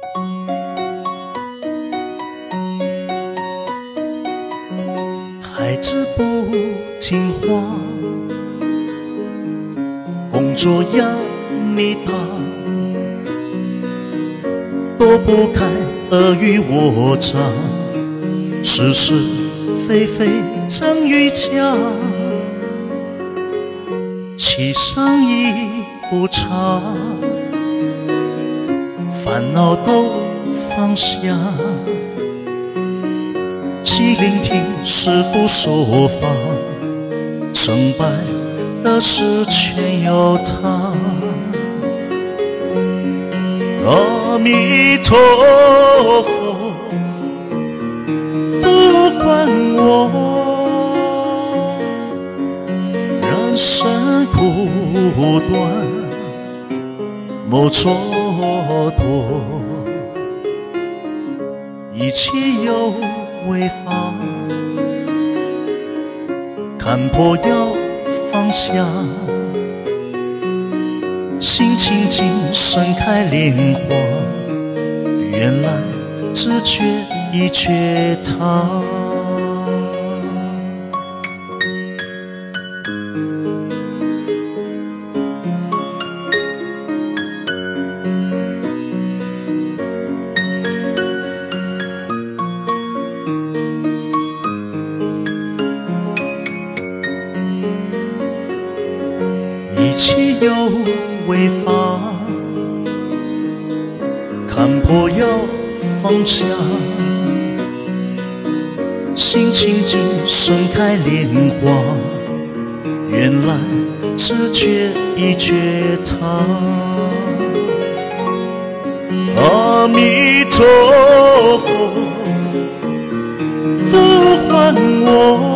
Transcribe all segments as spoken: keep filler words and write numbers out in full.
孩子不听话，工作压力大，躲不开尔虞我诈，是是非非真与假，沏上一壶茶，烦恼都放下，细聆听师父说法，成败的事全由他。阿弥陀佛，呼唤我，人生苦短，莫蹉跎，一切有为法，看破要放下，心清净盛开莲花，原来只觉已觉他。一切有为法，看破要放下，心清净盛开莲花，原来只觉已觉他。阿弥陀佛，呼唤我，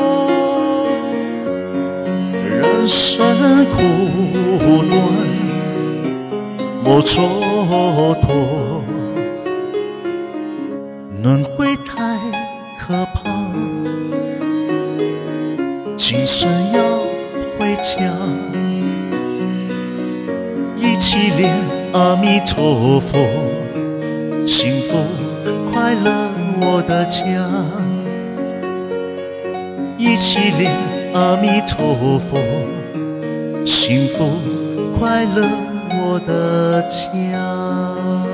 人生苦短，莫蹉跎，轮回太可怕，今生要回家，一起念阿弥陀佛，幸福快乐我的家，一起念阿弥陀佛，幸福快乐我的家。